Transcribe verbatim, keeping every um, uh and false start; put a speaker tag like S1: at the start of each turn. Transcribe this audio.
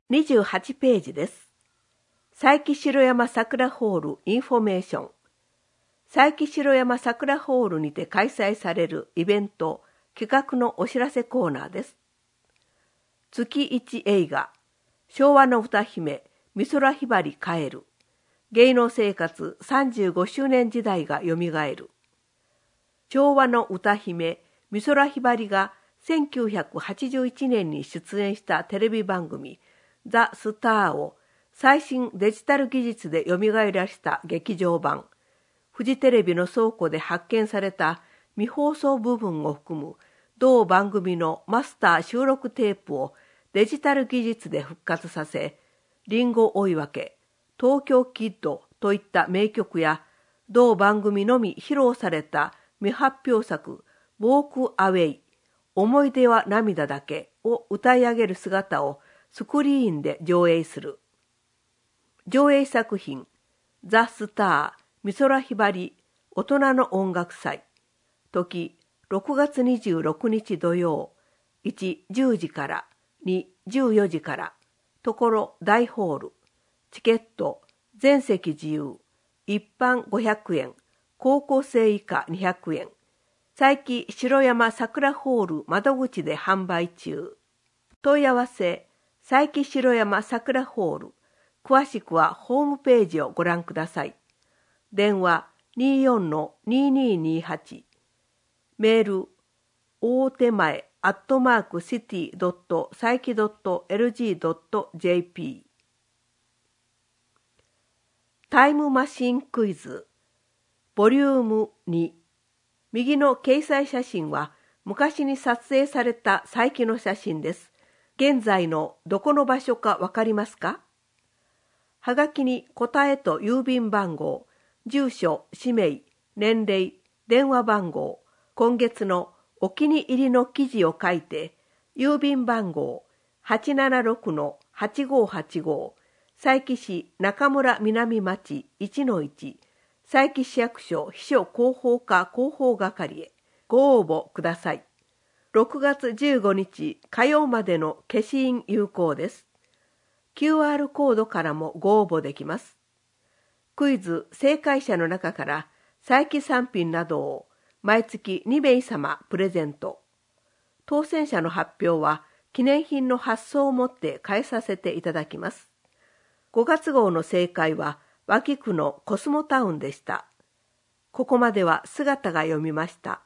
S1: にじゅうはちページです。佐伯城山桜ホールインフォメーション。佐伯城山桜ホールにて開催されるイベント企画のお知らせコーナーです。月一映画、昭和の歌姫、美空ひばり帰る。芸能生活さんじゅうごしゅうねん時代がよみがえる。昭和の歌姫、美空ひばりがせんきゅうひゃくはちじゅういちねんに出演したテレビ番組ザ・スターを最新デジタル技術でよみがえらした劇場版、フジテレビの倉庫で発見された未放送部分を含む同番組のマスター収録テープをデジタル技術で復活させ、リンゴ追い分け、東京キッドといった名曲や同番組のみ披露された未発表作ウォークアウェイ、思い出は涙だけを歌い上げる姿をスクリーンで上映する。上映作品ザ・スター美空ひばり大人の音楽祭。時ろくがつにじゅうろくにち土曜、いち、じゅうじからに、じゅうよじから、ところ大ホール。チケット全席自由、一般ごひゃくえん、高校生以下にひゃくえん。佐伯城山桜ホール窓口で販売中。問い合わせ、佐伯城山桜ホール。詳しくはホームページをご覧ください。電話 にじゅうよんのにーにーにーはち。メール、大手前アットマークシティドット佐伯ドットエルジードットジェーピー。タイムマシンクイズ、ボリュームに。右の掲載写真は昔に撮影された佐伯の写真です。現在のどこの場所かわかりますか？はがきに答えと郵便番号、住所、氏名、年齢、電話番号、今月のお気に入りの記事を書いて、郵便番号 はちななろくのはちごはちご、佐伯市中村南町 いちのいち、佐伯市役所秘書広報課広報係へご応募ください。ろくがつじゅうごにち火曜までの消印有効です。キューアール コードからもご応募できます。クイズ正解者の中から佐伯産品などを毎月にめいさまプレゼント。当選者の発表は記念品の発送をもって返させていただきます。ごがつ号の正解は脇区のコスモタウンでした。ここまでは姿が読みました。